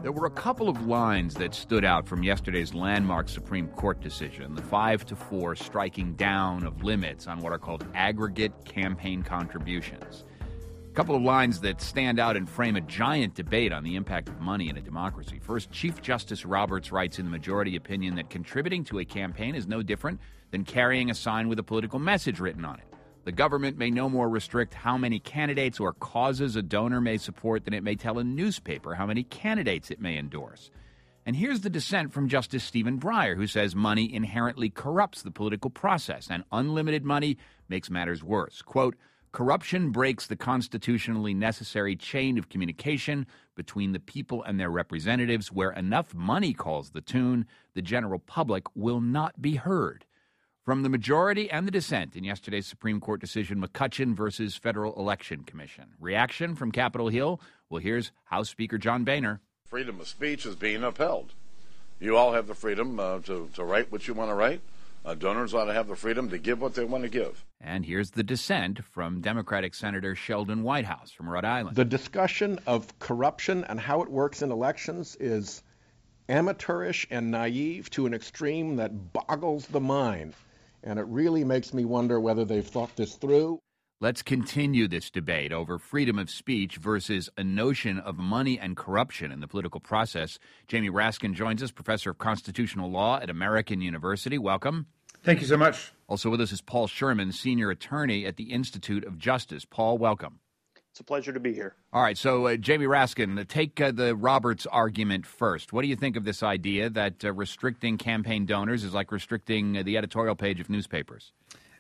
There were a couple of lines that stood out from yesterday's landmark Supreme Court decision, the 5-4 striking down of limits on what are called aggregate campaign contributions. A couple of lines that stand out and frame a giant debate on the impact of money in a democracy. First, Chief Justice Roberts writes in the majority opinion that contributing to a campaign is no different than carrying a sign with a political message written on it. The government may no more restrict how many candidates or causes a donor may support than it may tell a newspaper how many candidates it may endorse. And here's the dissent from Justice Stephen Breyer, who says money inherently corrupts the political process, and unlimited money makes matters worse. Quote, corruption breaks the constitutionally necessary chain of communication between the people and their representatives. Where enough money calls the tune, the general public will not be heard. From the majority and the dissent in yesterday's Supreme Court decision, McCutcheon versus Federal Election Commission. Reaction from Capitol Hill? Well, here's House Speaker John Boehner. Freedom of speech is being upheld. You all have the freedom to write what you want to write. Donors ought to have the freedom to give what they want to give. And here's the dissent from Democratic Senator Sheldon Whitehouse from Rhode Island. The discussion of corruption and how it works in elections is amateurish and naive to an extreme that boggles the mind. And it really makes me wonder whether they've thought this through. Let's continue this debate over freedom of speech versus a notion of money and corruption in the political process. Jamie Raskin joins us, professor of constitutional law at American University. Welcome. Thank you so much. Also with us is Paul Sherman, senior attorney at the Institute of Justice. Paul, welcome. It's a pleasure to be here. All right, so Jamie Raskin, take the Roberts argument first. What do you think of this idea that restricting campaign donors is like restricting the editorial page of newspapers?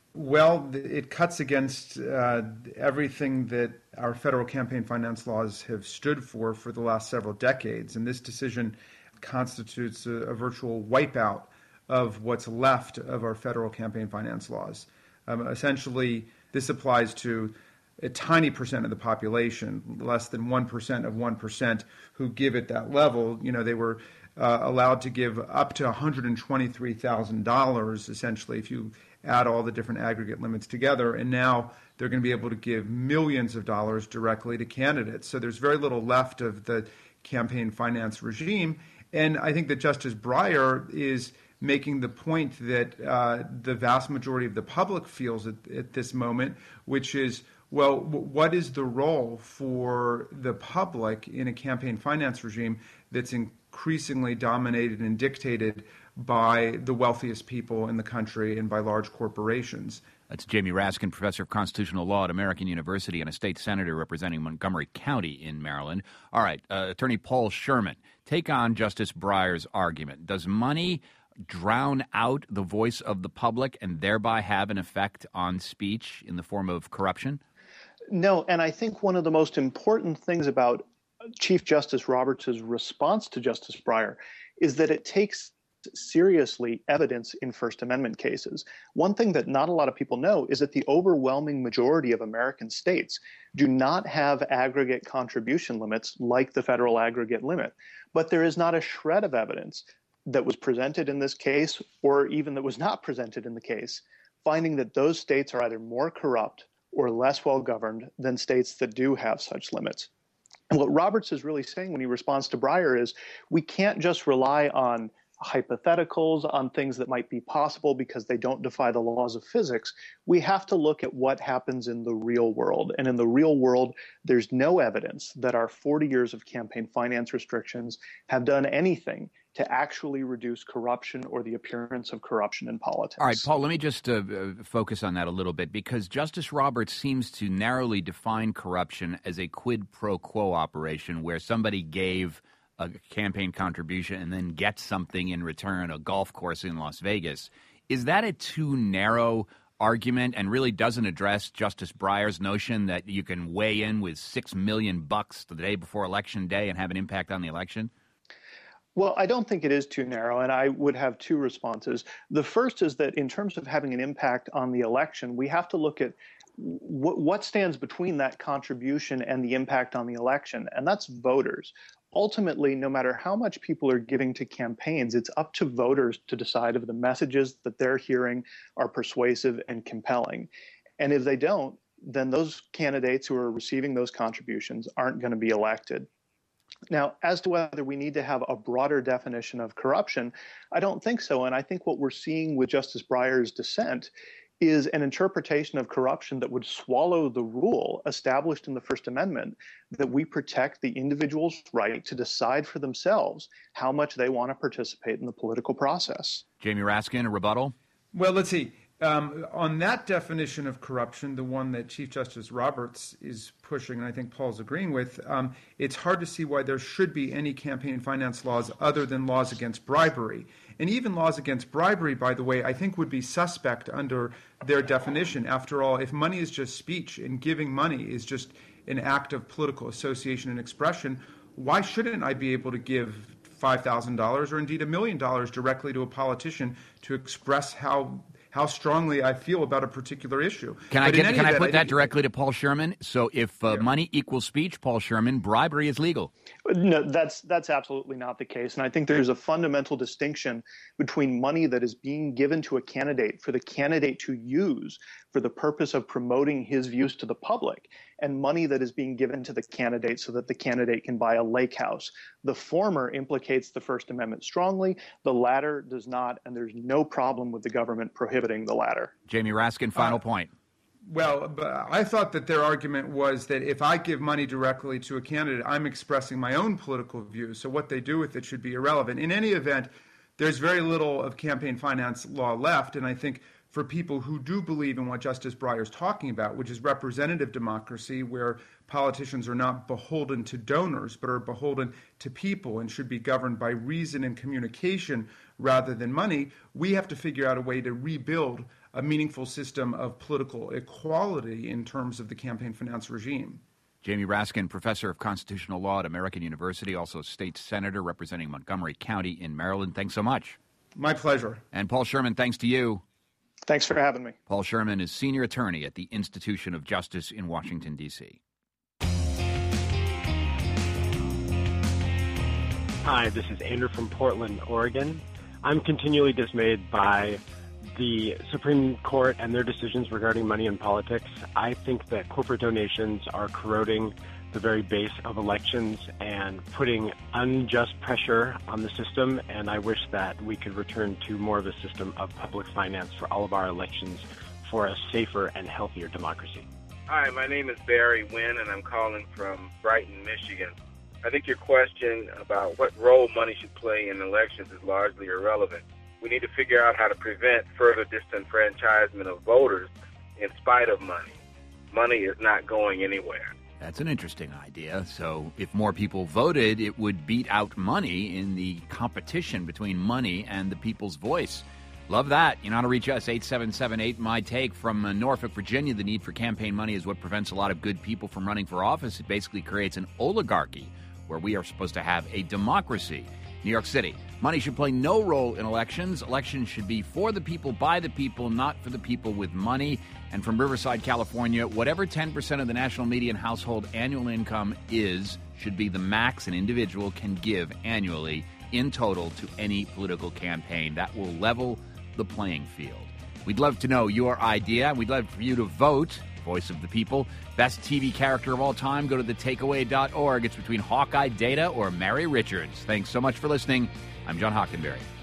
Well, it cuts against everything that our federal campaign finance laws have stood for the last several decades, and this decision constitutes a virtual wipeout of what's left of our federal campaign finance laws. Essentially, this applies to a tiny percent of the population, less than 1% of 1%, who give at that level. You know, they were allowed to give up to $123,000, essentially, if you add all the different aggregate limits together. And now they're going to be able to give millions of dollars directly to candidates. So there's very little left of the campaign finance regime. And I think that Justice Breyer is making the point that the vast majority of the public feels at this moment, which is, well, what is the role for the public in a campaign finance regime that's increasingly dominated and dictated by the wealthiest people in the country and by large corporations? That's Jamie Raskin, professor of constitutional law at American University and a state senator representing Montgomery County in Maryland. All right, Attorney Paul Sherman, take on Justice Breyer's argument. Does money drown out the voice of the public and thereby have an effect on speech in the form of corruption? No, and I think one of the most important things about Chief Justice Roberts' response to Justice Breyer is that it takes seriously evidence in First Amendment cases. One thing that not a lot of people know is that the overwhelming majority of American states do not have aggregate contribution limits like the federal aggregate limit. But there is not a shred of evidence that was presented in this case, or even that was not presented in the case, finding that those states are either more corrupt or less well-governed than states that do have such limits. And what Roberts is really saying when he responds to Breyer is we can't just rely on hypotheticals, on things that might be possible because they don't defy the laws of physics. We have to look at what happens in the real world. And in the real world, there's no evidence that our 40 years of campaign finance restrictions have done anything to actually reduce corruption or the appearance of corruption in politics. All right, Paul, let me just focus on that a little bit, because Justice Roberts seems to narrowly define corruption as a quid pro quo operation where somebody gave a campaign contribution and then gets something in return, a golf course in Las Vegas. Is that a too narrow argument and really doesn't address Justice Breyer's notion that you can weigh in with $6 million the day before Election Day and have an impact on the election? Well, I don't think it is too narrow, and I would have two responses. The first is that in terms of having an impact on the election, we have to look at what stands between that contribution and the impact on the election, and that's voters. Ultimately, no matter how much people are giving to campaigns, it's up to voters to decide if the messages that they're hearing are persuasive and compelling. And if they don't, then those candidates who are receiving those contributions aren't going to be elected. Now, as to whether we need to have a broader definition of corruption, I don't think so. And I think what we're seeing with Justice Breyer's dissent is an interpretation of corruption that would swallow the rule established in the First Amendment that we protect the individual's right to decide for themselves how much they want to participate in the political process. Jamie Raskin, a rebuttal? Well, let's see. On that definition of corruption, the one that Chief Justice Roberts is pushing, and I think Paul's agreeing with, it's hard to see why there should be any campaign finance laws other than laws against bribery. And even laws against bribery, by the way, I think would be suspect under their definition. After all, if money is just speech and giving money is just an act of political association and expression, why shouldn't I be able to give $5,000 or indeed $1 million directly to a politician to express how strongly I feel about a particular issue? Can I put that directly to Paul Sherman? So if money equals speech, Paul Sherman, bribery is legal. No, that's absolutely not the case. And I think there's a fundamental distinction between money that is being given to a candidate for the candidate to use for the purpose of promoting his views to the public, and money that is being given to the candidate so that the candidate can buy a lake house. The former implicates the First Amendment strongly. The latter does not, and there's no problem with the government prohibiting the latter. Jamie Raskin, final point. Well, I thought that their argument was that if I give money directly to a candidate, I'm expressing my own political views. So what they do with it should be irrelevant. In any event, there's very little of campaign finance law left. And I think for people who do believe in what Justice Breyer is talking about, which is representative democracy, where politicians are not beholden to donors, but are beholden to people and should be governed by reason and communication rather than money, we have to figure out a way to rebuild a meaningful system of political equality in terms of the campaign finance regime. Jamie Raskin, professor of constitutional law at American University, also state senator representing Montgomery County in Maryland. Thanks so much. My pleasure. And Paul Sherman, thanks to you. Thanks for having me. Paul Sherman is senior attorney at the Institution of Justice in Washington, D.C. Hi, this is Andrew from Portland, Oregon. I'm continually dismayed by the Supreme Court and their decisions regarding money in politics. I think that corporate donations are corroding the very base of elections and putting unjust pressure on the system, and I wish that we could return to more of a system of public finance for all of our elections for a safer and healthier democracy. Hi, my name is Barry Wynn, and I'm calling from Brighton, Michigan. I think your question about what role money should play in elections is largely irrelevant. We need to figure out how to prevent further disenfranchisement of voters in spite of money. Money is not going anywhere. That's an interesting idea. So if more people voted, it would beat out money in the competition between money and the people's voice. Love that. You know how to reach us, 877-8-MY-TAKE. From Norfolk, Virginia, the need for campaign money is what prevents a lot of good people from running for office. It basically creates an oligarchy where we are supposed to have a democracy. New York City, money should play no role in elections. Elections should be for the people, by the people, not for the people with money. And from Riverside, California, whatever 10% of the national median household annual income is should be the max an individual can give annually in total to any political campaign. That will level the playing field. We'd love to know your idea. We'd love for you to vote. Voice of the people. Best TV character of all time, go to thetakeaway.org. It's between Hawkeye Data or Mary Richards. Thanks so much for listening. I'm John Hockenberry.